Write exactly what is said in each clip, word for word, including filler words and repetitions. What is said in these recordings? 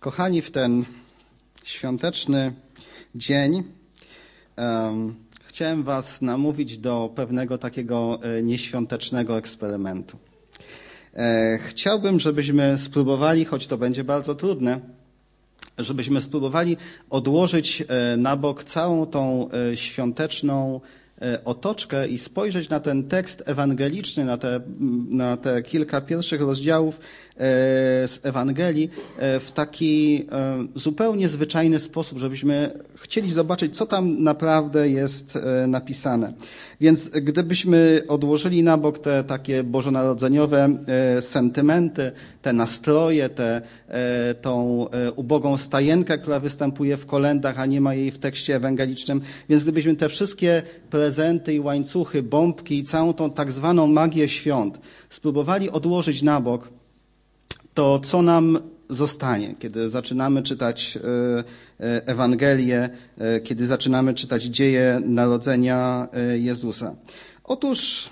Kochani, w ten świąteczny dzień um, chciałem was namówić do pewnego takiego nieświątecznego eksperymentu. E, chciałbym, żebyśmy spróbowali, choć to będzie bardzo trudne, żebyśmy spróbowali odłożyć na bok całą tą świąteczną otoczkę i spojrzeć na ten tekst ewangeliczny, na te, na te kilka pierwszych rozdziałów z Ewangelii w taki zupełnie zwyczajny sposób, żebyśmy chcieli zobaczyć, co tam naprawdę jest napisane. Więc gdybyśmy odłożyli na bok te takie bożonarodzeniowe sentymenty, te nastroje, te, tą ubogą stajenkę, która występuje w kolędach, a nie ma jej w tekście ewangelicznym, więc gdybyśmy te wszystkie prezenty i łańcuchy, bombki i całą tą tak zwaną magię świąt spróbowali odłożyć na bok, to co nam zostanie, kiedy zaczynamy czytać Ewangelię, kiedy zaczynamy czytać dzieje narodzenia Jezusa? Otóż,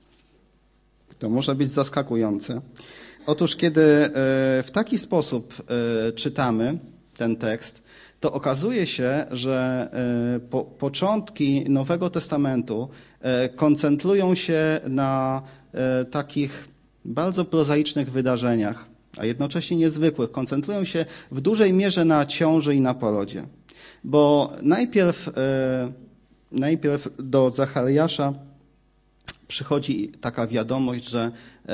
to może być zaskakujące, otóż kiedy w taki sposób czytamy ten tekst, to okazuje się, że po, początki Nowego Testamentu koncentrują się na takich bardzo prozaicznych wydarzeniach, a jednocześnie niezwykłych. Koncentrują się w dużej mierze na ciąży i na porodzie. Bo najpierw, najpierw do Zachariasza przychodzi taka wiadomość, że,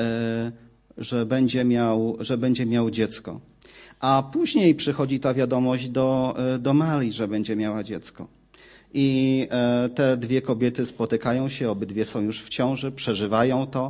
że, będzie miał, że będzie miał dziecko. A później przychodzi ta wiadomość do, do Marii, że będzie miała dziecko. I te dwie kobiety spotykają się, obydwie są już w ciąży, przeżywają to.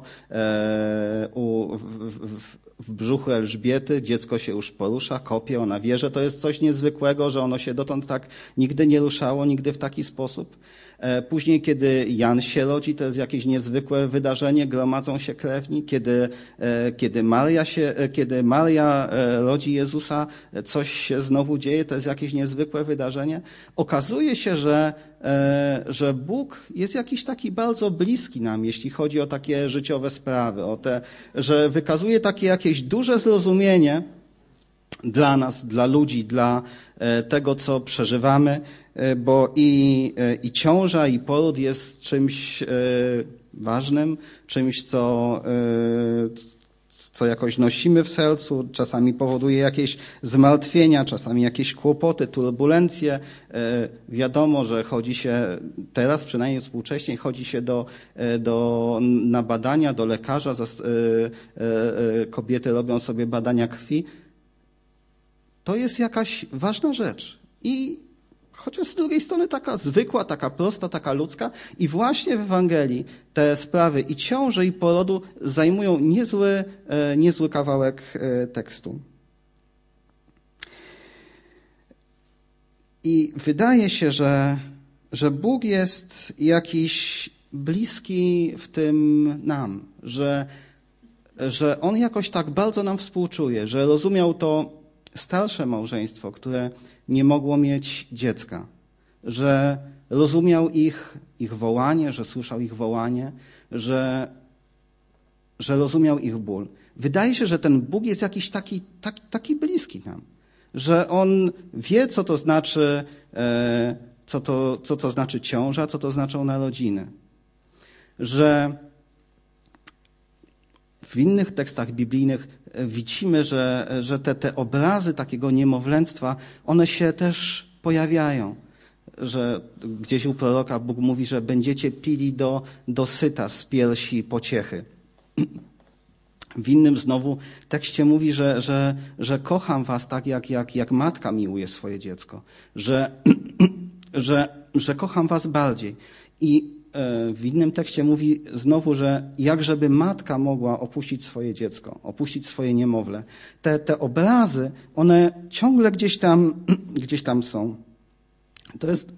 U, w, w, w brzuchu Elżbiety dziecko się już porusza, kopie, ona wie, że to jest coś niezwykłego, że ono się dotąd tak nigdy nie ruszało, nigdy w taki sposób. Później, kiedy Jan się rodzi, to jest jakieś niezwykłe wydarzenie, gromadzą się krewni. Kiedy, kiedy, Maria, się, kiedy Maria rodzi Jezusa, coś się znowu dzieje, to jest jakieś niezwykłe wydarzenie. Okazuje się, że, że Bóg jest jakiś taki bardzo bliski nam, jeśli chodzi o takie życiowe sprawy, o te, że wykazuje takie jakieś duże zrozumienie dla nas, dla ludzi, dla tego, co przeżywamy, bo i, i ciąża, i poród jest czymś ważnym, czymś, co, co jakoś nosimy w sercu, czasami powoduje jakieś zmartwienia, czasami jakieś kłopoty, turbulencje. Wiadomo, że chodzi się, teraz przynajmniej współcześnie, chodzi się do, do, na badania, do lekarza, kobiety robią sobie badania krwi. To jest jakaś ważna rzecz. I chociaż z drugiej strony taka zwykła, taka prosta, taka ludzka. I właśnie w Ewangelii te sprawy i ciąży, i porodu zajmują niezły, niezły kawałek tekstu. I wydaje się, że, że Bóg jest jakiś bliski w tym nam, że, że On jakoś tak bardzo nam współczuje, że rozumiał to starsze małżeństwo, które nie mogło mieć dziecka, że rozumiał ich, ich wołanie, że słyszał ich wołanie, że, że rozumiał ich ból. Wydaje się, że ten Bóg jest jakiś taki, taki, taki bliski nam, że On wie, co to znaczy, e, co to, co to znaczy ciąża, co to znaczą narodziny, że w innych tekstach biblijnych widzimy, że, że te, te obrazy takiego niemowlęctwa, one się też pojawiają. Że gdzieś u proroka Bóg mówi, że będziecie pili do, do syta z piersi pociechy. W innym znowu tekście mówi, że, że, że kocham was tak, jak, jak, jak matka miłuje swoje dziecko. Że, że, że kocham was bardziej. I w innym tekście mówi znowu, że jak żeby matka mogła opuścić swoje dziecko, opuścić swoje niemowlę. Te, te obrazy, one ciągle gdzieś tam, gdzieś tam są. To jest...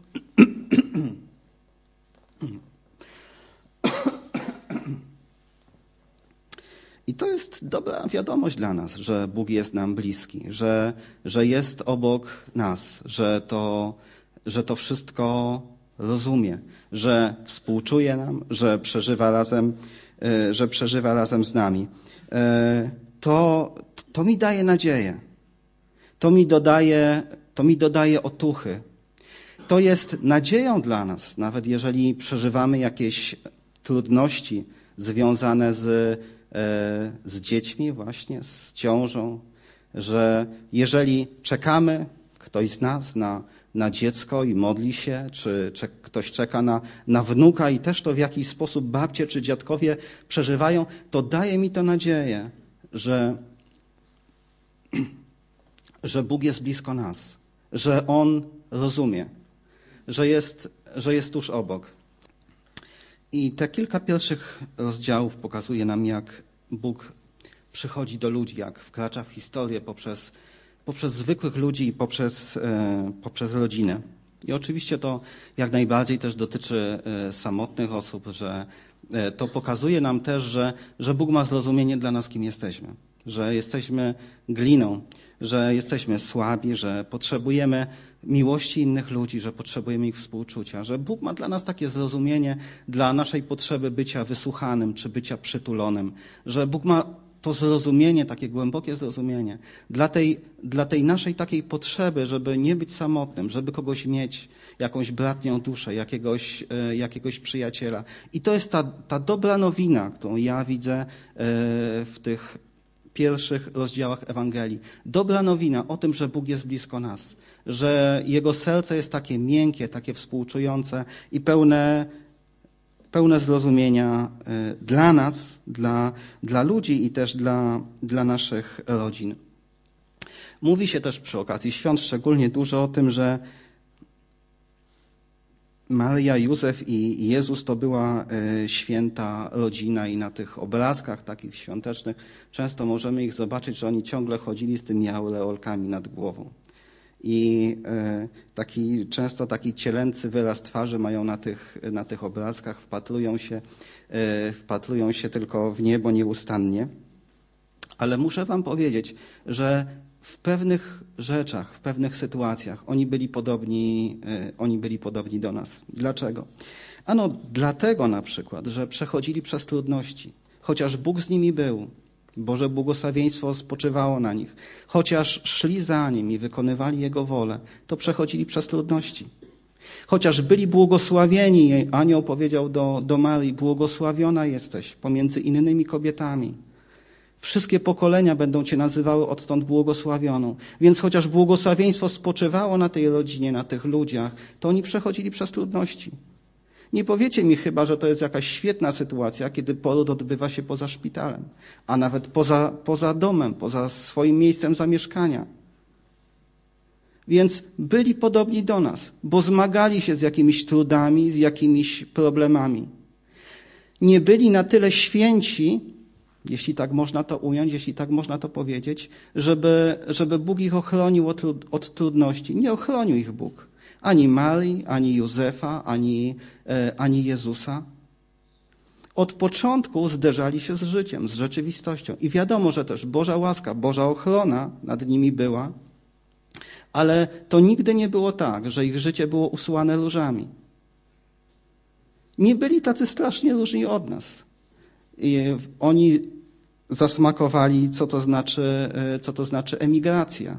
I to jest dobra wiadomość dla nas, że Bóg jest nam bliski, że, że jest obok nas, że to, że to wszystko rozumie, że współczuje nam, że przeżywa razem, że przeżywa razem z nami. To, to mi daje nadzieję. To mi dodaje, to mi dodaje otuchy. To jest nadzieją dla nas, nawet jeżeli przeżywamy jakieś trudności związane z, z dziećmi właśnie, z ciążą, że jeżeli czekamy, ktoś z nas, na, na dziecko i modli się, czy, czy ktoś czeka na, na wnuka i też to w jakiś sposób babcie czy dziadkowie przeżywają, to daje mi to nadzieję, że, że Bóg jest blisko nas, że On rozumie, że jest, że jest tuż obok. I te kilka pierwszych rozdziałów pokazuje nam, jak Bóg przychodzi do ludzi, jak wkracza w historię poprzez, poprzez zwykłych ludzi i poprzez, e, poprzez rodzinę. I oczywiście to jak najbardziej też dotyczy e, samotnych osób, że e, to pokazuje nam też, że, że Bóg ma zrozumienie dla nas, kim jesteśmy, że jesteśmy gliną, że jesteśmy słabi, że potrzebujemy miłości innych ludzi, że potrzebujemy ich współczucia, że Bóg ma dla nas takie zrozumienie dla naszej potrzeby bycia wysłuchanym czy bycia przytulonym, że Bóg ma to zrozumienie, takie głębokie zrozumienie dla tej, dla tej naszej takiej potrzeby, żeby nie być samotnym, żeby kogoś mieć, jakąś bratnią duszę, jakiegoś, jakiegoś przyjaciela. I to jest ta, ta dobra nowina, którą ja widzę w tych pierwszych rozdziałach Ewangelii. Dobra nowina o tym, że Bóg jest blisko nas, że Jego serce jest takie miękkie, takie współczujące i pełne, pełne zrozumienia dla nas, dla, dla ludzi i też dla, dla naszych rodzin. Mówi się też przy okazji świąt szczególnie dużo o tym, że Maria, Józef i Jezus to była święta rodzina i na tych obrazkach takich świątecznych często możemy ich zobaczyć, że oni ciągle chodzili z tymi aureolkami nad głową. I taki, często taki cielęcy wyraz twarzy mają na tych, na tych obrazkach, wpatrują się, wpatrują się tylko w niebo nieustannie. Ale muszę wam powiedzieć, że w pewnych rzeczach, w pewnych sytuacjach oni byli podobni, oni byli podobni do nas. Dlaczego? Ano dlatego na przykład, że przechodzili przez trudności. Chociaż Bóg z nimi był, Boże błogosławieństwo spoczywało na nich, chociaż szli za Nim i wykonywali Jego wolę, to przechodzili przez trudności. Chociaż byli błogosławieni, anioł powiedział do, do Marii, błogosławiona jesteś pomiędzy innymi kobietami. Wszystkie pokolenia będą Cię nazywały odtąd błogosławioną. Więc chociaż błogosławieństwo spoczywało na tej rodzinie, na tych ludziach, to oni przechodzili przez trudności. Nie powiecie mi chyba, że to jest jakaś świetna sytuacja, kiedy poród odbywa się poza szpitalem, a nawet poza, poza domem, poza swoim miejscem zamieszkania. Więc byli podobni do nas, bo zmagali się z jakimiś trudami, z jakimiś problemami. Nie byli na tyle święci, jeśli tak można to ująć, jeśli tak można to powiedzieć, żeby, żeby Bóg ich ochronił od, od trudności. Nie ochronił ich Bóg. Ani Marii, ani Józefa, ani, e, ani Jezusa. Od początku zderzali się z życiem, z rzeczywistością. I wiadomo, że też Boża łaska, Boża ochrona nad nimi była, ale to nigdy nie było tak, że ich życie było usłane różami. Nie byli tacy strasznie różni od nas. I oni zasmakowali, co to znaczy, co to znaczy emigracja.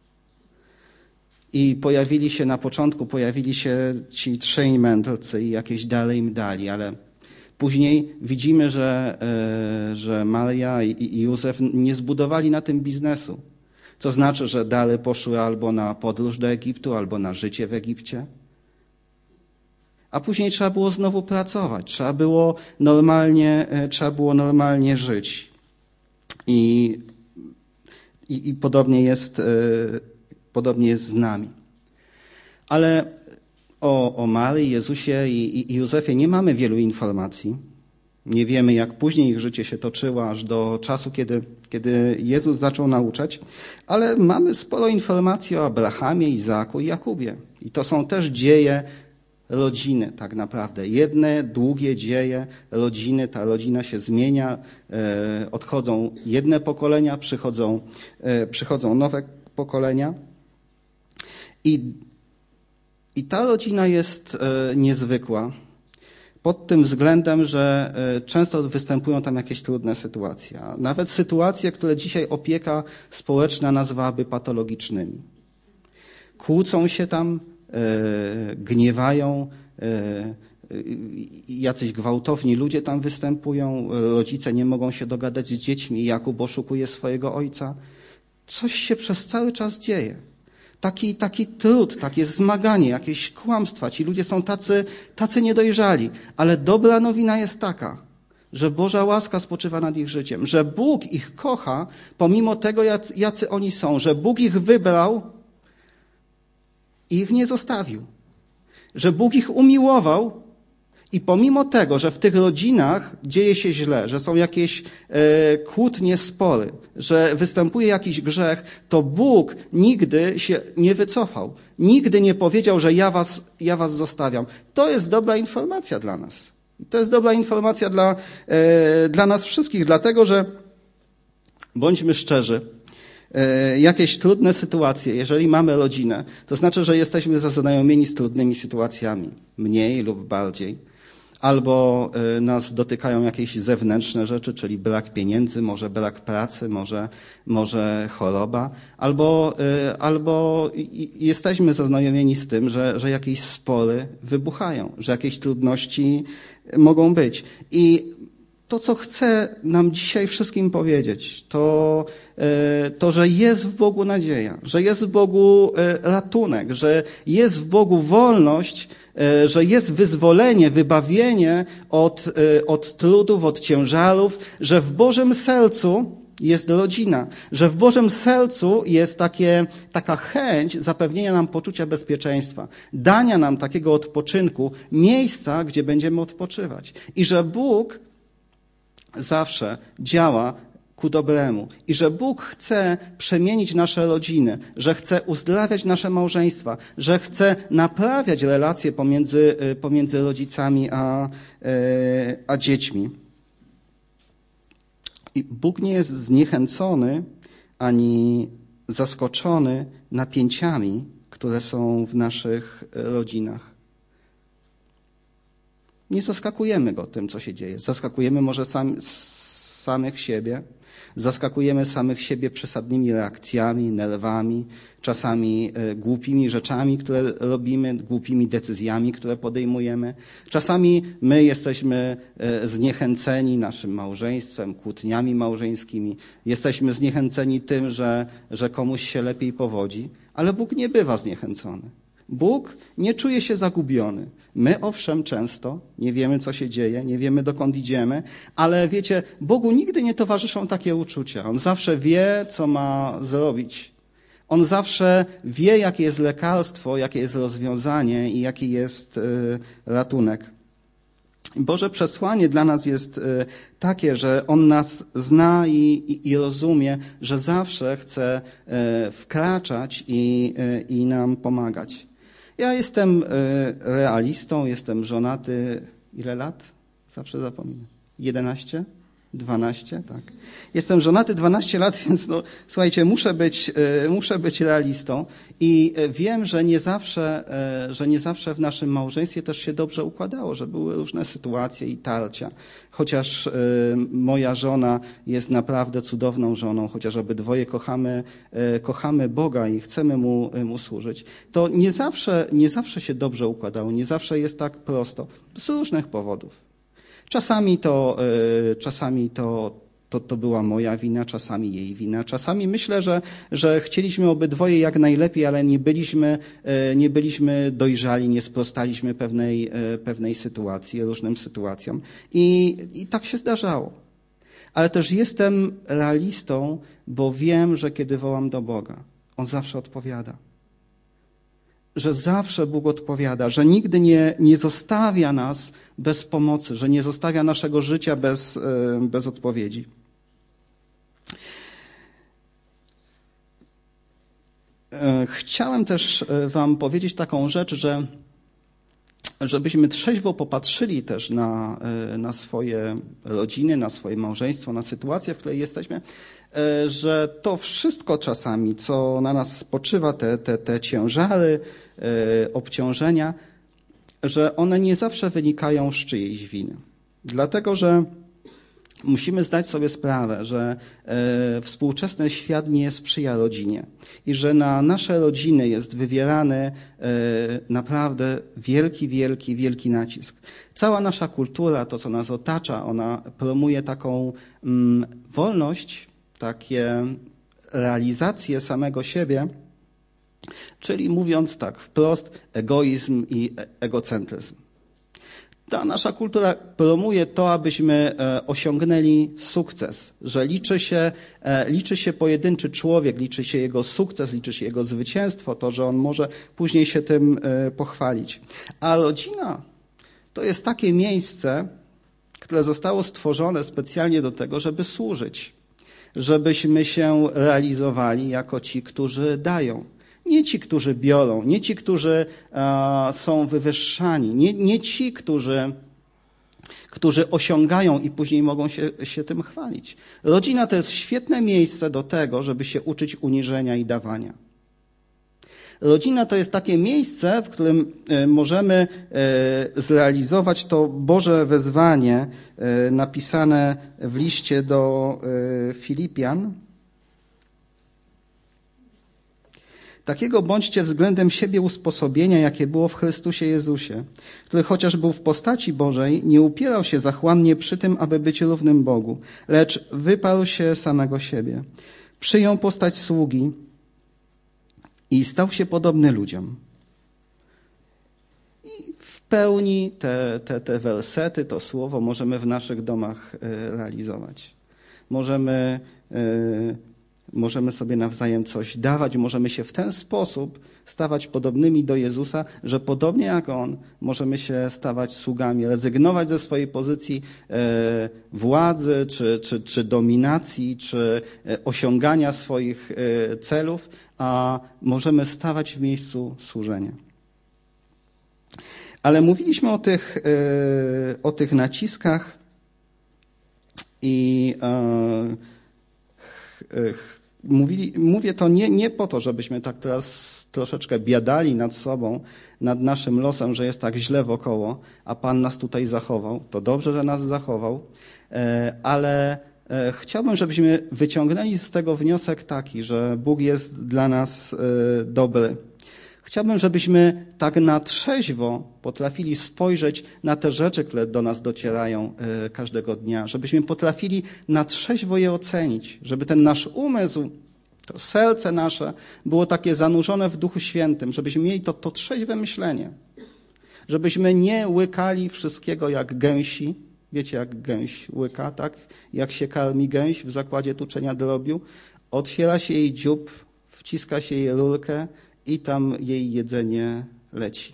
I pojawili się na początku, pojawili się ci trzej mędrcy i jakieś dary im dali, ale później widzimy, że, że Maria i Józef nie zbudowali na tym biznesu. Co znaczy, że dary poszły albo na podróż do Egiptu, albo na życie w Egipcie. A później trzeba było znowu pracować, trzeba było normalnie, trzeba było normalnie żyć. I, i, i podobnie jest, podobnie jest z nami. Ale o, o Maryi, Jezusie i, i Józefie nie mamy wielu informacji. Nie wiemy, jak później ich życie się toczyło, aż do czasu, kiedy, kiedy Jezus zaczął nauczać. Ale mamy sporo informacji o Abrahamie, Izaku i Jakubie. I to są też dzieje rodziny tak naprawdę. Jedne długie dzieje rodziny, ta rodzina się zmienia, e, odchodzą jedne pokolenia, przychodzą, e, przychodzą nowe pokolenia. I, i ta rodzina jest e, niezwykła, pod tym względem, że często występują tam jakieś trudne sytuacje. Nawet sytuacje, które dzisiaj opieka społeczna nazwałaby patologicznymi. Kłócą się tam, gniewają, jacyś gwałtowni ludzie tam występują, rodzice nie mogą się dogadać z dziećmi, Jakub oszukuje swojego ojca. Coś się przez cały czas dzieje. Taki, taki trud, takie zmaganie, jakieś kłamstwa. Ci ludzie są tacy, tacy niedojrzali. Ale dobra nowina jest taka, że Boża łaska spoczywa nad ich życiem, że Bóg ich kocha pomimo tego, jacy, jacy oni są, że Bóg ich wybrał i ich nie zostawił. Że Bóg ich umiłował i pomimo tego, że w tych rodzinach dzieje się źle, że są jakieś e, kłótnie, spory, że występuje jakiś grzech, to Bóg nigdy się nie wycofał. Nigdy nie powiedział, że ja was, ja was zostawiam. To jest dobra informacja dla nas. To jest dobra informacja dla, e, dla nas wszystkich, dlatego że bądźmy szczerzy, jakieś trudne sytuacje, jeżeli mamy rodzinę, to znaczy, że jesteśmy zaznajomieni z trudnymi sytuacjami, mniej lub bardziej. Albo nas dotykają jakieś zewnętrzne rzeczy, czyli brak pieniędzy, może brak pracy, może, może choroba, albo, albo jesteśmy zaznajomieni z tym, że, że jakieś spory wybuchają, że jakieś trudności mogą być. I to, co chcę nam dzisiaj wszystkim powiedzieć, to, to, że jest w Bogu nadzieja, że jest w Bogu ratunek, że jest w Bogu wolność, że jest wyzwolenie, wybawienie od, od trudów, od ciężarów, że w Bożym sercu jest rodzina, że w Bożym sercu jest takie, taka chęć zapewnienia nam poczucia bezpieczeństwa, dania nam takiego odpoczynku, miejsca, gdzie będziemy odpoczywać. I że Bóg zawsze działa ku dobremu i że Bóg chce przemienić nasze rodziny, że chce uzdrawiać nasze małżeństwa, że chce naprawiać relacje pomiędzy, pomiędzy rodzicami a, a dziećmi. I Bóg nie jest zniechęcony ani zaskoczony napięciami, które są w naszych rodzinach. Nie zaskakujemy go tym, co się dzieje. Zaskakujemy może sam, samych siebie. Zaskakujemy samych siebie przesadnymi reakcjami, nerwami, czasami głupimi rzeczami, które robimy, głupimi decyzjami, które podejmujemy. Czasami my jesteśmy zniechęceni naszym małżeństwem, kłótniami małżeńskimi. Jesteśmy zniechęceni tym, że, że komuś się lepiej powodzi, ale Bóg nie bywa zniechęcony. Bóg nie czuje się zagubiony. My owszem często nie wiemy, co się dzieje, nie wiemy, dokąd idziemy, ale wiecie, Bogu nigdy nie towarzyszą takie uczucia. On zawsze wie, co ma zrobić. On zawsze wie, jakie jest lekarstwo, jakie jest rozwiązanie i jaki jest ratunek. Boże przesłanie dla nas jest takie, że On nas zna i, i, i rozumie, że zawsze chce wkraczać i, i nam pomagać. Ja jestem realistą, jestem żonaty. Ile lat? Zawsze zapominam. jedenaście? dwanaście? Tak. Jestem żonaty dwanaście lat, więc no, słuchajcie, muszę być, muszę być realistą i wiem, że nie zawsze, że nie zawsze w naszym małżeństwie też się dobrze układało, że były różne sytuacje i tarcia. Chociaż moja żona jest naprawdę cudowną żoną, chociaż obydwoje kochamy, kochamy Boga i chcemy Mu, Mu służyć, to nie zawsze, nie zawsze się dobrze układało, nie zawsze jest tak prosto. Z różnych powodów. Czasami to, czasami to, to, to była moja wina, czasami jej wina. Czasami myślę, że, że chcieliśmy obydwoje jak najlepiej, ale nie byliśmy, nie byliśmy dojrzali, nie sprostaliśmy pewnej, pewnej sytuacji, różnym sytuacjom. I, i tak się zdarzało. Ale też jestem realistą, bo wiem, że kiedy wołam do Boga, On zawsze odpowiada. Że zawsze Bóg odpowiada, że nigdy nie, nie zostawia nas bez pomocy, że nie zostawia naszego życia bez, bez odpowiedzi. Chciałem też wam powiedzieć taką rzecz, że żebyśmy trzeźwo popatrzyli też na, na swoje rodziny, na swoje małżeństwo, na sytuację, w której jesteśmy, że to wszystko czasami, co na nas spoczywa, te, te, te ciężary, obciążenia, że one nie zawsze wynikają z czyjejś winy. Dlatego, że musimy zdać sobie sprawę, że e, współczesny świat nie sprzyja rodzinie i że na nasze rodziny jest wywierany e, naprawdę wielki, wielki, wielki nacisk. Cała nasza kultura, to co nas otacza, ona promuje taką mm, wolność, takie realizację samego siebie, czyli mówiąc tak wprost, egoizm i egocentryzm. Ta nasza kultura promuje to, abyśmy osiągnęli sukces, że liczy się, liczy się pojedynczy człowiek, liczy się jego sukces, liczy się jego zwycięstwo, to, że on może później się tym pochwalić. A rodzina to jest takie miejsce, które zostało stworzone specjalnie do tego, żeby służyć, żebyśmy się realizowali jako ci, którzy dają. Nie ci, którzy biorą, nie ci, którzy e, są wywyższani, nie, nie ci, którzy, którzy osiągają i później mogą się, się tym chwalić. Rodzina to jest świetne miejsce do tego, żeby się uczyć uniżenia i dawania. Rodzina to jest takie miejsce, w którym możemy zrealizować to Boże wezwanie napisane w liście do Filipian. Takiego bądźcie względem siebie usposobienia, jakie było w Chrystusie Jezusie, który chociaż był w postaci Bożej, nie upierał się zachłannie przy tym, aby być równym Bogu, lecz wyparł się samego siebie. Przyjął postać sługi i stał się podobny ludziom. I w pełni te, te, te wersety, to słowo możemy w naszych domach realizować. Możemy Możemy sobie nawzajem coś dawać, możemy się w ten sposób stawać podobnymi do Jezusa, że podobnie jak On możemy się stawać sługami, rezygnować ze swojej pozycji e, władzy, czy, czy, czy dominacji, czy osiągania swoich e, celów, a możemy stawać w miejscu służenia. Ale mówiliśmy o tych, e, o tych naciskach i e, Mówili, mówię to nie, nie po to, żebyśmy tak teraz troszeczkę biadali nad sobą, nad naszym losem, że jest tak źle wokoło, a Pan nas tutaj zachował. To dobrze, że nas zachował, ale chciałbym, żebyśmy wyciągnęli z tego wniosek taki, że Bóg jest dla nas dobry. Chciałbym, żebyśmy tak na trzeźwo potrafili spojrzeć na te rzeczy, które do nas docierają każdego dnia, żebyśmy potrafili na trzeźwo je ocenić, żeby ten nasz umysł, to serce nasze było takie zanurzone w Duchu Świętym, żebyśmy mieli to, to trzeźwe myślenie, żebyśmy nie łykali wszystkiego jak gęsi. Wiecie, jak gęś łyka, tak? Jak się karmi gęś w zakładzie tuczenia drobiu? Otwiera się jej dziób, wciska się jej rurkę, i tam jej jedzenie leci.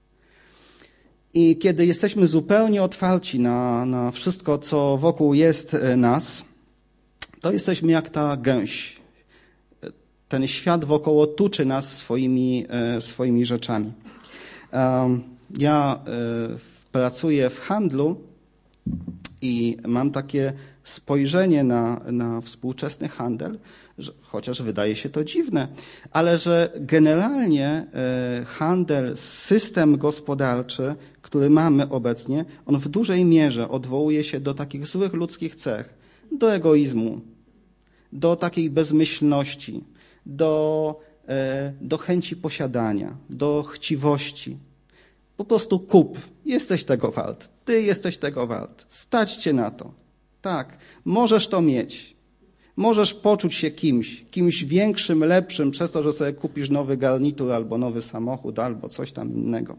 I kiedy jesteśmy zupełnie otwarci na, na wszystko, co wokół jest nas, to jesteśmy jak ta gęś. Ten świat wokoło tuczy nas swoimi, swoimi rzeczami. Ja pracuję w handlu i mam takie spojrzenie na, na współczesny handel, że, chociaż wydaje się to dziwne, ale że generalnie handel, system gospodarczy, który mamy obecnie, on w dużej mierze odwołuje się do takich złych ludzkich cech, do egoizmu, do takiej bezmyślności, do, do chęci posiadania, do chciwości. Po prostu kup, jesteś tego wart, ty jesteś tego wart, stać cię na to. Tak, możesz to mieć. Możesz poczuć się kimś, kimś większym, lepszym przez to, że sobie kupisz nowy garnitur albo nowy samochód, albo coś tam innego.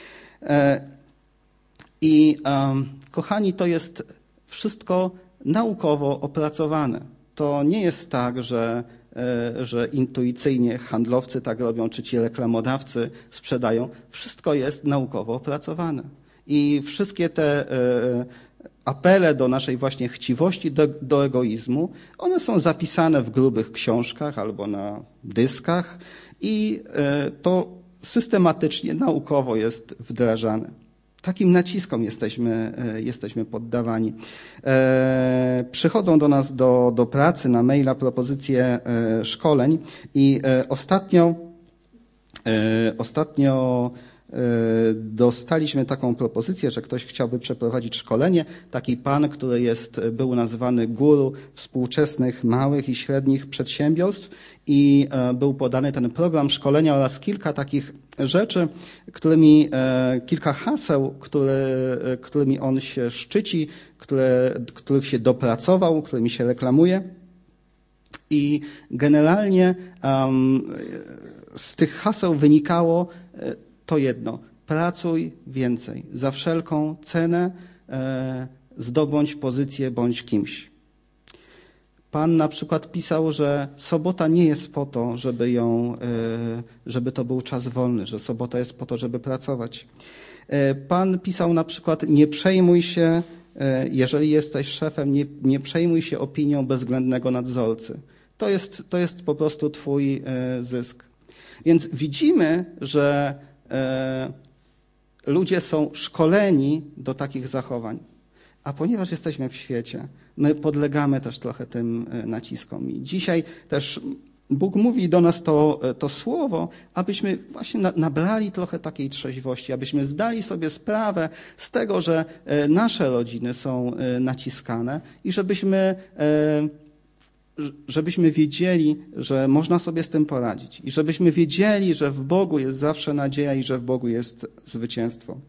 I kochani, to jest wszystko naukowo opracowane. To nie jest tak, że, że intuicyjnie handlowcy tak robią, czy ci reklamodawcy sprzedają. Wszystko jest naukowo opracowane. I wszystkie te apele do naszej właśnie chciwości, do, do egoizmu, one są zapisane w grubych książkach albo na dyskach i to systematycznie, naukowo jest wdrażane. Takim naciskom jesteśmy, jesteśmy poddawani. E, przychodzą do nas do, do pracy na maila propozycje e, szkoleń i e, ostatnio, e, ostatnio dostaliśmy taką propozycję, że ktoś chciałby przeprowadzić szkolenie. Taki pan, który jest, był nazywany guru współczesnych małych i średnich przedsiębiorstw i był podany ten program szkolenia oraz kilka takich rzeczy, którymi, kilka haseł, które, którymi on się szczyci, które, których się dopracował, którymi się reklamuje. I generalnie um, z tych haseł wynikało to jedno. Pracuj więcej. Za wszelką cenę e, zdobądź pozycję bądź kimś. Pan na przykład pisał, że sobota nie jest po to, żeby ją, e, żeby to był czas wolny, że sobota jest po to, żeby pracować. E, Pan pisał na przykład, nie przejmuj się, e, jeżeli jesteś szefem, nie, nie przejmuj się opinią bezwzględnego nadzorcy. To jest, to jest po prostu twój e, zysk. Więc widzimy, że e, ludzie są szkoleni do takich zachowań. A ponieważ jesteśmy w świecie, my podlegamy też trochę tym naciskom. I dzisiaj też Bóg mówi do nas to, to słowo, abyśmy właśnie nabrali trochę takiej trzeźwości, abyśmy zdali sobie sprawę z tego, że nasze rodziny są naciskane i żebyśmy, żebyśmy wiedzieli, że można sobie z tym poradzić i żebyśmy wiedzieli, że w Bogu jest zawsze nadzieja i że w Bogu jest zwycięstwo.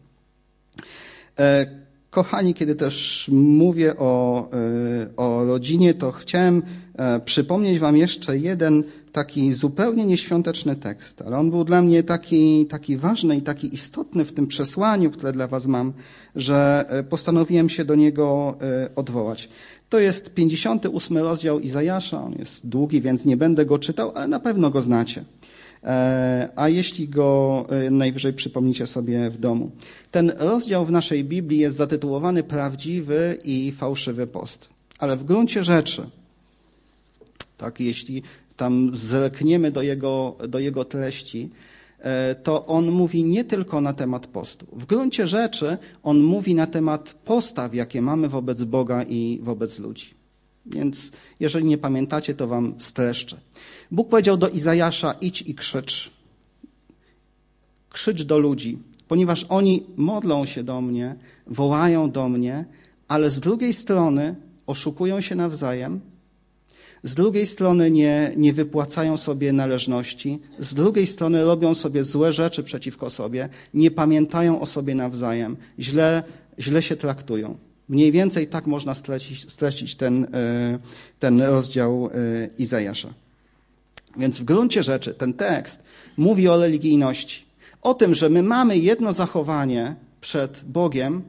Kochani, kiedy też mówię o, o rodzinie, to chciałem przypomnieć wam jeszcze jeden taki zupełnie nieświąteczny tekst, ale on był dla mnie taki, taki ważny i taki istotny w tym przesłaniu, które dla was mam, że postanowiłem się do niego odwołać. To jest pięćdziesiąty ósmy rozdział Izajasza, on jest długi, więc nie będę go czytał, ale na pewno go znacie. A jeśli go najwyżej przypomnicie sobie w domu. Ten rozdział w naszej Biblii jest zatytułowany Prawdziwy i fałszywy post. Ale w gruncie rzeczy, tak, jeśli tam zerkniemy do jego, do jego treści, to on mówi nie tylko na temat postu. W gruncie rzeczy on mówi na temat postaw, jakie mamy wobec Boga i wobec ludzi. Więc jeżeli nie pamiętacie, to wam streszczę. Bóg powiedział do Izajasza, idź i krzycz. Krzycz do ludzi, ponieważ oni modlą się do mnie, wołają do mnie, ale z drugiej strony oszukują się nawzajem, z drugiej strony nie, nie wypłacają sobie należności, z drugiej strony robią sobie złe rzeczy przeciwko sobie, nie pamiętają o sobie nawzajem, źle, źle się traktują. Mniej więcej tak można streścić, streścić ten, ten rozdział Izajasza. Więc w gruncie rzeczy ten tekst mówi o religijności. O tym, że my mamy jedno zachowanie przed Bogiem,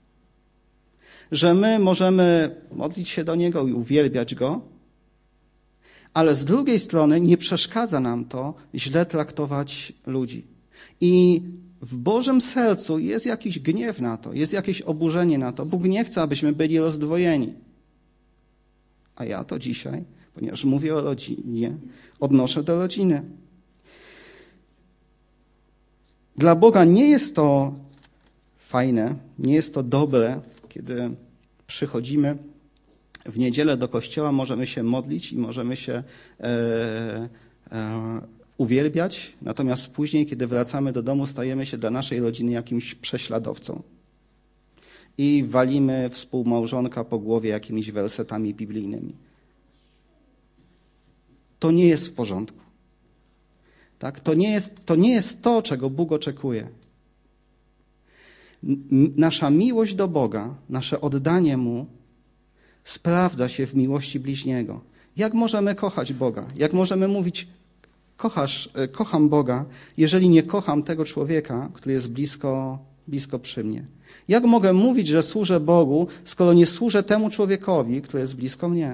że my możemy modlić się do Niego i uwielbiać Go, ale z drugiej strony nie przeszkadza nam to źle traktować ludzi. I w Bożym sercu jest jakiś gniew na to, jest jakieś oburzenie na to. Bóg nie chce, abyśmy byli rozdwojeni. A ja to dzisiaj, ponieważ mówię o rodzinie, odnoszę do rodziny. Dla Boga nie jest to fajne, nie jest to dobre, kiedy przychodzimy w niedzielę do kościoła, możemy się modlić i możemy się e, e, uwielbiać, natomiast później, kiedy wracamy do domu, stajemy się dla naszej rodziny jakimś prześladowcą i walimy współmałżonka po głowie jakimiś wersetami biblijnymi. To nie jest w porządku. Tak? To nie jest, to nie jest to, czego Bóg oczekuje. Nasza miłość do Boga, nasze oddanie Mu sprawdza się w miłości bliźniego. Jak możemy kochać Boga? Jak możemy mówić, kochasz, kocham Boga, jeżeli nie kocham tego człowieka, który jest blisko, blisko przy mnie? Jak mogę mówić, że służę Bogu, skoro nie służę temu człowiekowi, który jest blisko mnie?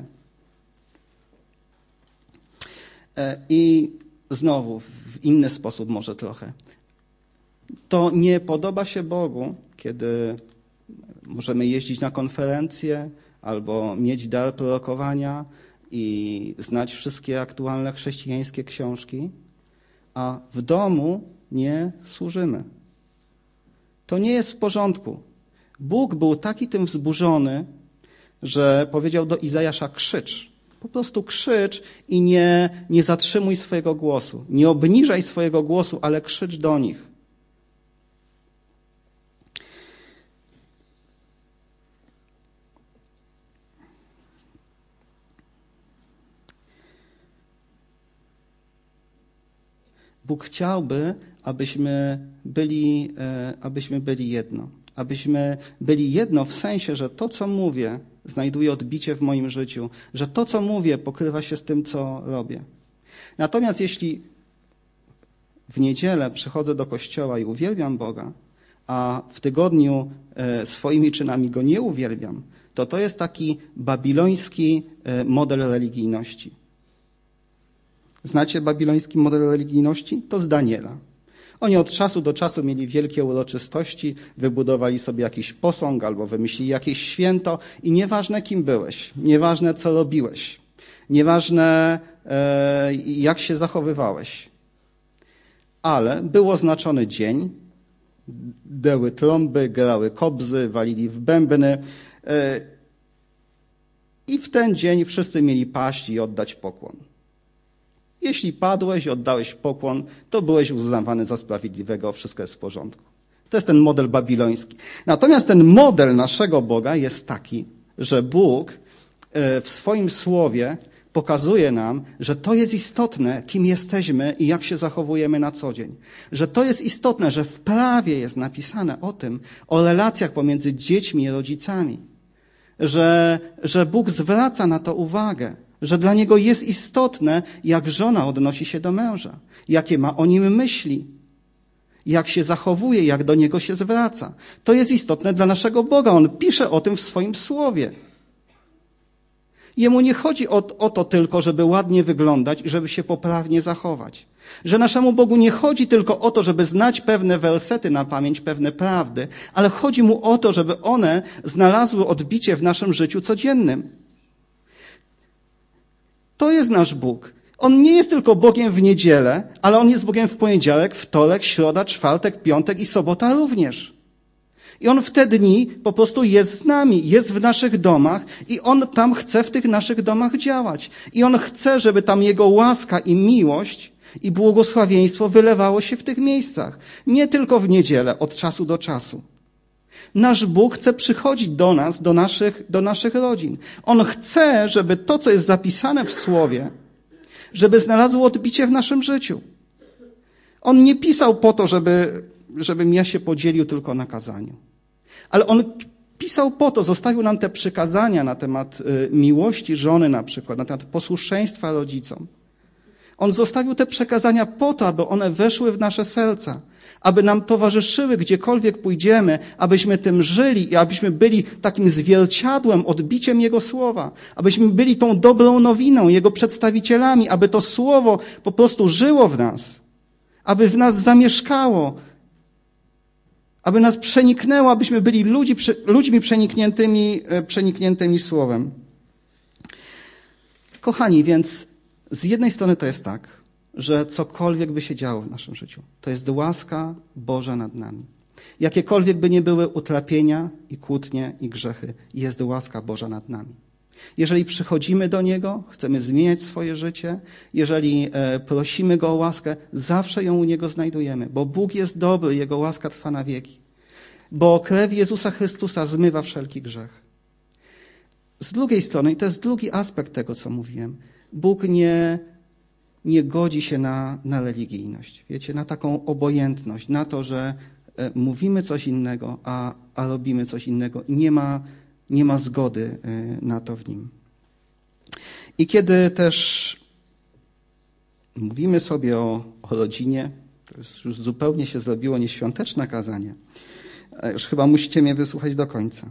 I znowu, w inny sposób może trochę. To nie podoba się Bogu, kiedy możemy jeździć na konferencje albo mieć dar prorokowania i znać wszystkie aktualne chrześcijańskie książki, a w domu nie służymy. To nie jest w porządku. Bóg był taki tym wzburzony, że powiedział do Izajasza, krzycz. Po prostu krzycz i nie, nie zatrzymuj swojego głosu. Nie obniżaj swojego głosu, ale krzycz do nich. Bóg chciałby, abyśmy byli, abyśmy byli jedno. Abyśmy byli jedno w sensie, że to, co mówię, znajduje odbicie w moim życiu, że to, co mówię, pokrywa się z tym, co robię. Natomiast jeśli w niedzielę przychodzę do kościoła i uwielbiam Boga, a w tygodniu swoimi czynami Go nie uwielbiam, to to jest taki babiloński model religijności. Znacie babiloński model religijności? To z Daniela. Oni od czasu do czasu mieli wielkie uroczystości, wybudowali sobie jakiś posąg albo wymyślili jakieś święto i nieważne kim byłeś, nieważne co robiłeś, nieważne e, jak się zachowywałeś, ale był oznaczony dzień, deły trąby, grały kobzy, walili w bębny e, i w ten dzień wszyscy mieli paść i oddać pokłon. Jeśli padłeś i oddałeś pokłon, to byłeś uznawany za sprawiedliwego, wszystko jest w porządku. To jest ten model babiloński. Natomiast ten model naszego Boga jest taki, że Bóg w swoim słowie pokazuje nam, że to jest istotne, kim jesteśmy i jak się zachowujemy na co dzień. Że to jest istotne, że w prawie jest napisane o tym, o relacjach pomiędzy dziećmi i rodzicami. Że, że Bóg zwraca na to uwagę. Że dla niego jest istotne, jak żona odnosi się do męża, jakie ma o nim myśli, jak się zachowuje, jak do niego się zwraca. To jest istotne dla naszego Boga. On pisze o tym w swoim słowie. Jemu nie chodzi o, o to tylko, żeby ładnie wyglądać i żeby się poprawnie zachować. Że naszemu Bogu nie chodzi tylko o to, żeby znać pewne wersety na pamięć, pewne prawdy, ale chodzi mu o to, żeby one znalazły odbicie w naszym życiu codziennym. To jest nasz Bóg. On nie jest tylko Bogiem w niedzielę, ale On jest Bogiem w poniedziałek, wtorek, środa, czwartek, piątek i sobota również. I On w te dni po prostu jest z nami, jest w naszych domach i On tam chce w tych naszych domach działać. I On chce, żeby tam Jego łaska i miłość i błogosławieństwo wylewało się w tych miejscach. Nie tylko w niedzielę, od czasu do czasu. Nasz Bóg chce przychodzić do nas, do naszych, do naszych rodzin. On chce, żeby to, co jest zapisane w Słowie, żeby znalazło odbicie w naszym życiu. On nie pisał po to, żeby, żebym ja się podzielił tylko na kazaniu. Ale On pisał po to, zostawił nam te przykazania na temat miłości żony na przykład, na temat posłuszeństwa rodzicom. On zostawił te przekazania po to, aby one weszły w nasze serca, aby nam towarzyszyły gdziekolwiek pójdziemy, abyśmy tym żyli i abyśmy byli takim zwierciadłem, odbiciem Jego słowa, abyśmy byli tą dobrą nowiną, Jego przedstawicielami, aby to słowo po prostu żyło w nas, aby w nas zamieszkało, aby nas przeniknęło, abyśmy byli ludzi, ludźmi przenikniętymi, przenikniętymi słowem. Kochani, więc z jednej strony to jest tak, że cokolwiek by się działo w naszym życiu, to jest łaska Boża nad nami. Jakiekolwiek by nie były utrapienia i kłótnie i grzechy, jest łaska Boża nad nami. Jeżeli przychodzimy do Niego, chcemy zmieniać swoje życie, jeżeli prosimy Go o łaskę, zawsze ją u Niego znajdujemy, bo Bóg jest dobry, Jego łaska trwa na wieki. Bo krew Jezusa Chrystusa zmywa wszelki grzech. Z drugiej strony, i to jest drugi aspekt tego, co mówiłem, Bóg nie, nie godzi się na, na religijność, wiecie, na taką obojętność, na to, że mówimy coś innego, a, a robimy coś innego. Nie ma, nie ma zgody na to w Nim. I kiedy też mówimy sobie o, o rodzinie, to już, już zupełnie się zrobiło nieświąteczne kazanie. Już chyba musicie mnie wysłuchać do końca.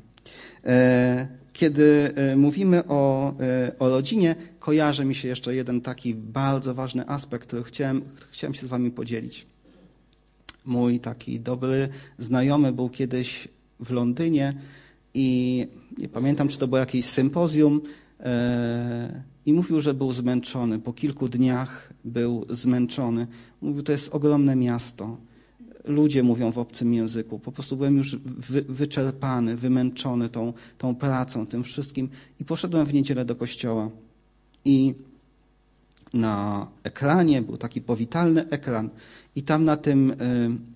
Kiedy mówimy o, o rodzinie, kojarzy mi się jeszcze jeden taki bardzo ważny aspekt, który chciałem, chciałem się z wami podzielić. Mój taki dobry znajomy był kiedyś w Londynie i nie pamiętam, czy to było jakieś sympozjum i mówił, że był zmęczony. Po kilku dniach był zmęczony. Mówił, to jest ogromne miasto. Ludzie mówią w obcym języku. Po prostu byłem już wy, wyczerpany, wymęczony tą, tą pracą, tym wszystkim. I poszedłem w niedzielę do kościoła. I na ekranie był taki powitalny ekran. I tam na tym,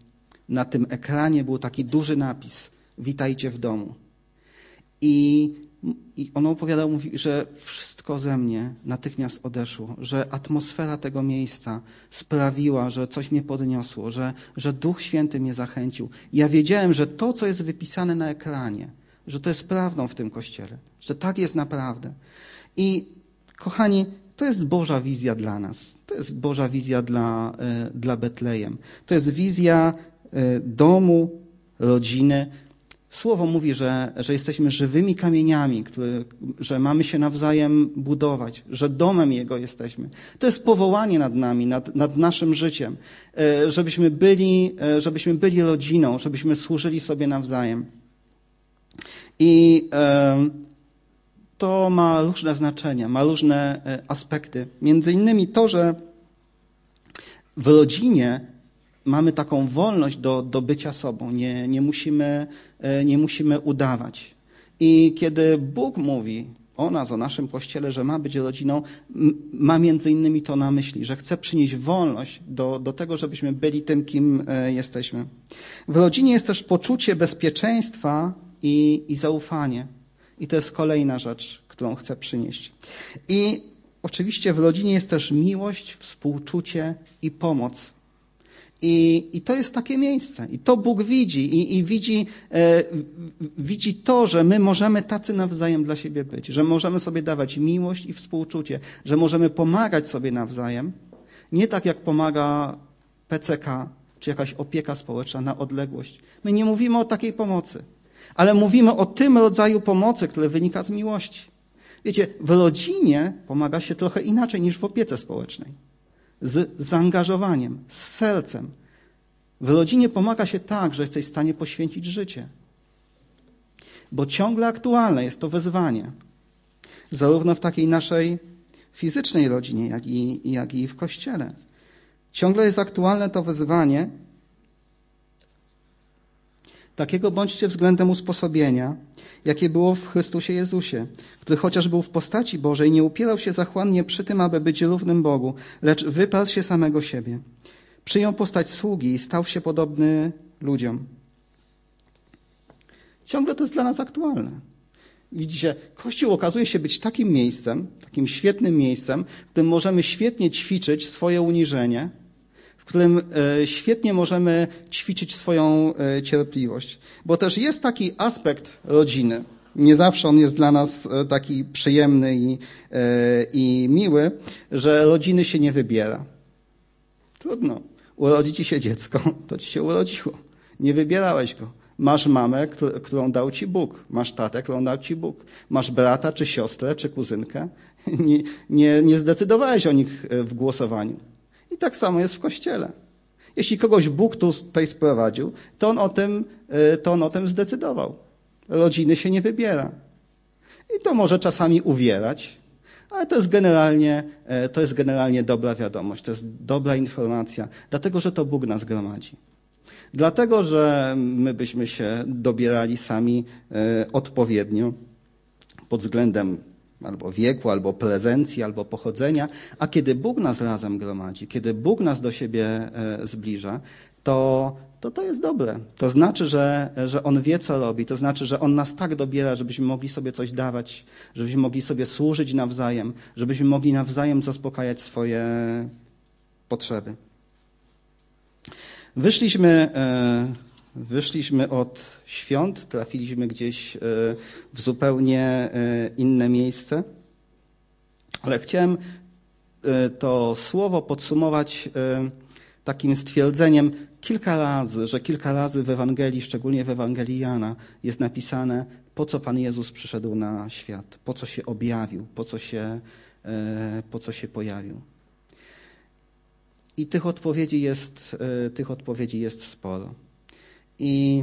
na tym ekranie był taki duży napis. Witajcie w domu. I I on opowiadał, mówi, że wszystko ze mnie natychmiast odeszło, że atmosfera tego miejsca sprawiła, że coś mnie podniosło, że, że Duch Święty mnie zachęcił. Ja wiedziałem, że to, co jest wypisane na ekranie, że to jest prawdą w tym kościele, że tak jest naprawdę. I kochani, to jest Boża wizja dla nas. To jest Boża wizja dla, dla Betlejem. To jest wizja domu, rodziny. Słowo mówi, że, że jesteśmy żywymi kamieniami, które, że mamy się nawzajem budować, że domem Jego jesteśmy. To jest powołanie nad nami, nad, nad naszym życiem, żebyśmy byli, żebyśmy byli rodziną, żebyśmy służyli sobie nawzajem. I e, to ma różne znaczenia, ma różne aspekty. Między innymi to, że w rodzinie mamy taką wolność do, do bycia sobą. Nie, nie, musimy, nie musimy udawać. I kiedy Bóg mówi o nas, o naszym Kościele, że ma być rodziną, ma między innymi to na myśli, że chce przynieść wolność do, do tego, żebyśmy byli tym, kim jesteśmy. W rodzinie jest też poczucie bezpieczeństwa i, i zaufanie. I to jest kolejna rzecz, którą chce przynieść. I oczywiście w rodzinie jest też miłość, współczucie i pomoc. I, I to jest takie miejsce. I to Bóg widzi. I, i widzi, e, widzi to, że my możemy tacy nawzajem dla siebie być. Że możemy sobie dawać miłość i współczucie. Że możemy pomagać sobie nawzajem. Nie tak jak pomaga P C K, czy jakaś opieka społeczna na odległość. My nie mówimy o takiej pomocy. Ale mówimy o tym rodzaju pomocy, który wynika z miłości. Wiecie, w rodzinie pomaga się trochę inaczej niż w opiece społecznej. Z zaangażowaniem, z sercem. W rodzinie pomaga się tak, że jesteś w stanie poświęcić życie. Bo ciągle aktualne jest to wezwanie. Zarówno w takiej naszej fizycznej rodzinie, jak i, jak i w Kościele. Ciągle jest aktualne to wezwanie. Takiego bądźcie względem usposobienia, jakie było w Chrystusie Jezusie, który chociaż był w postaci Bożej, nie upierał się zachłannie przy tym, aby być równym Bogu, lecz wyparł się samego siebie. Przyjął postać sługi i stał się podobny ludziom. Ciągle to jest dla nas aktualne. Widzicie, Kościół okazuje się być takim miejscem, takim świetnym miejscem, w którym możemy świetnie ćwiczyć swoje uniżenie, w którym świetnie możemy ćwiczyć swoją cierpliwość. Bo też jest taki aspekt rodziny. Nie zawsze on jest dla nas taki przyjemny i, i miły, że rodziny się nie wybiera. Trudno. Urodzi ci się dziecko, to ci się urodziło. Nie wybierałeś go. Masz mamę, którą dał ci Bóg. Masz tatę, którą dał ci Bóg. Masz brata, czy siostrę, czy kuzynkę. Nie, nie, nie zdecydowałeś o nich w głosowaniu. I tak samo jest w Kościele. Jeśli kogoś Bóg tutaj sprowadził, to on o tym, to on o tym zdecydował. Rodziny się nie wybiera. I to może czasami uwierać, ale to jest generalnie, to jest generalnie dobra wiadomość, to jest dobra informacja, dlatego że to Bóg nas gromadzi. Dlatego, że my byśmy się dobierali sami odpowiednio pod względem albo wieku, albo prezencji, albo pochodzenia, a kiedy Bóg nas razem gromadzi, kiedy Bóg nas do siebie zbliża, to to, to jest dobre. To znaczy, że, że On wie, co robi. To znaczy, że On nas tak dobiera, żebyśmy mogli sobie coś dawać, żebyśmy mogli sobie służyć nawzajem, żebyśmy mogli nawzajem zaspokajać swoje potrzeby. Wyszliśmy, wyszliśmy od świąt, trafiliśmy gdzieś w zupełnie inne miejsce, ale chciałem to słowo podsumować takim stwierdzeniem kilka razy, że kilka razy w Ewangelii, szczególnie w Ewangelii Jana, jest napisane, po co Pan Jezus przyszedł na świat, po co się objawił, po co się, po co się pojawił. I tych odpowiedzi jest, tych odpowiedzi jest sporo. I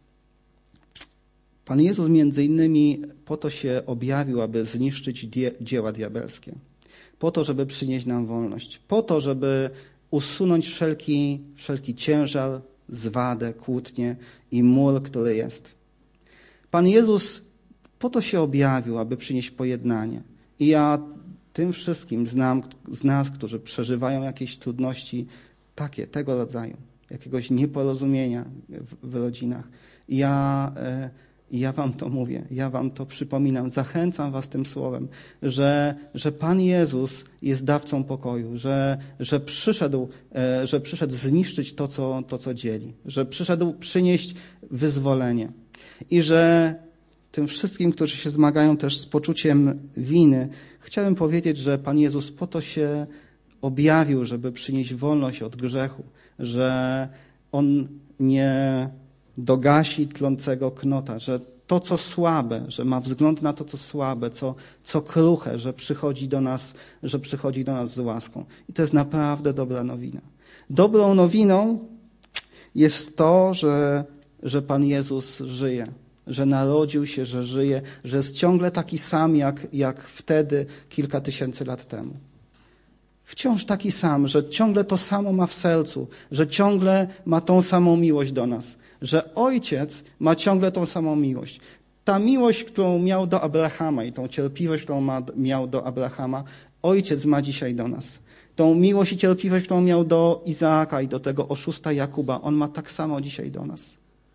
Pan Jezus między innymi po to się objawił, aby zniszczyć die, dzieła diabelskie. Po to, żeby przynieść nam wolność. Po to, żeby usunąć wszelki, wszelki ciężar, zwadę, kłótnię i mur, który jest. Pan Jezus po to się objawił, aby przynieść pojednanie. I ja tym wszystkim znam z nas, którzy przeżywają jakieś trudności takie, tego rodzaju, jakiegoś nieporozumienia w, w rodzinach. I ja, I ja wam to mówię, ja wam to przypominam, zachęcam was tym słowem, że, że Pan Jezus jest dawcą pokoju, że, że, przyszedł, że przyszedł zniszczyć to co, to, co dzieli, że przyszedł przynieść wyzwolenie i że tym wszystkim, którzy się zmagają też z poczuciem winy, chciałem powiedzieć, że Pan Jezus po to się objawił, żeby przynieść wolność od grzechu, że On nie dogasi tlącego knota, że to, co słabe, że ma wzgląd na to, co słabe, co, co kruche, że przychodzi do nas, że przychodzi do nas z łaską. I to jest naprawdę dobra nowina. Dobrą nowiną jest to, że, że Pan Jezus żyje, że narodził się, że żyje, że jest ciągle taki sam, jak, jak wtedy, kilka tysięcy lat temu. Wciąż taki sam, że ciągle to samo ma w sercu, że ciągle ma tą samą miłość do nas, że Ojciec ma ciągle tą samą miłość. Ta miłość, którą miał do Abrahama i tą cierpliwość, którą ma, miał do Abrahama, Ojciec ma dzisiaj do nas. Tą miłość i cierpliwość, którą miał do Izaaka i do tego oszusta Jakuba, On ma tak samo dzisiaj do nas.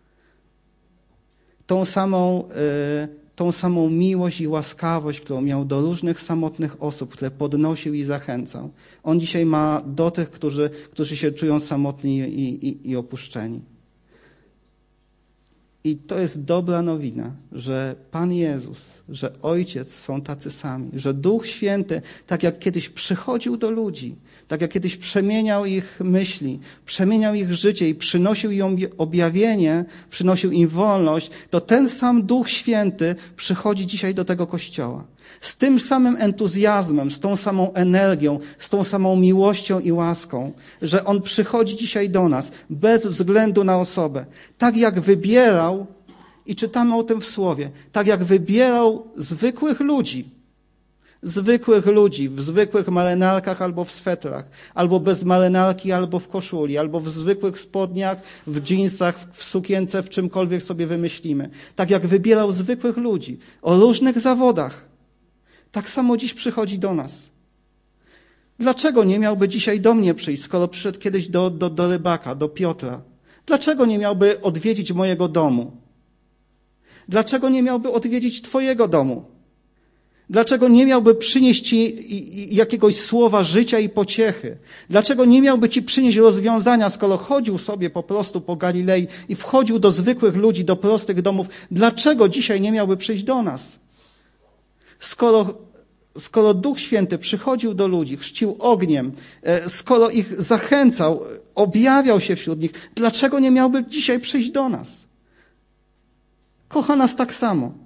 Tą samą, y, tą samą miłość i łaskawość, którą miał do różnych samotnych osób, które podnosił i zachęcał. On dzisiaj ma do tych, którzy, którzy się czują samotni i, i, i opuszczeni. I to jest dobra nowina, że Pan Jezus, że Ojciec są tacy sami, że Duch Święty, tak jak kiedyś przychodził do ludzi, tak jak kiedyś przemieniał ich myśli, przemieniał ich życie i przynosił im objawienie, przynosił im wolność, to ten sam Duch Święty przychodzi dzisiaj do tego Kościoła. Z tym samym entuzjazmem, z tą samą energią, z tą samą miłością i łaską, że On przychodzi dzisiaj do nas bez względu na osobę. Tak jak wybierał, i czytamy o tym w Słowie, tak jak wybierał zwykłych ludzi, zwykłych ludzi w zwykłych marynarkach albo w swetrach, albo bez marynarki, albo w koszuli, albo w zwykłych spodniach, w dżinsach, w sukience, w czymkolwiek sobie wymyślimy. Tak jak wybierał zwykłych ludzi o różnych zawodach, tak samo dziś przychodzi do nas. Dlaczego nie miałby dzisiaj do mnie przyjść, skoro przyszedł kiedyś do, do, do Rybaka, do Piotra? Dlaczego nie miałby odwiedzić mojego domu? Dlaczego nie miałby odwiedzić twojego domu? Dlaczego nie miałby przynieść ci jakiegoś słowa życia i pociechy? Dlaczego nie miałby ci przynieść rozwiązania, skoro chodził sobie po prostu po Galilei i wchodził do zwykłych ludzi, do prostych domów? Dlaczego dzisiaj nie miałby przyjść do nas? Skoro, skoro Duch Święty przychodził do ludzi, chrzcił ogniem, skoro ich zachęcał, objawiał się wśród nich, dlaczego nie miałby dzisiaj przyjść do nas? Kocha nas tak samo.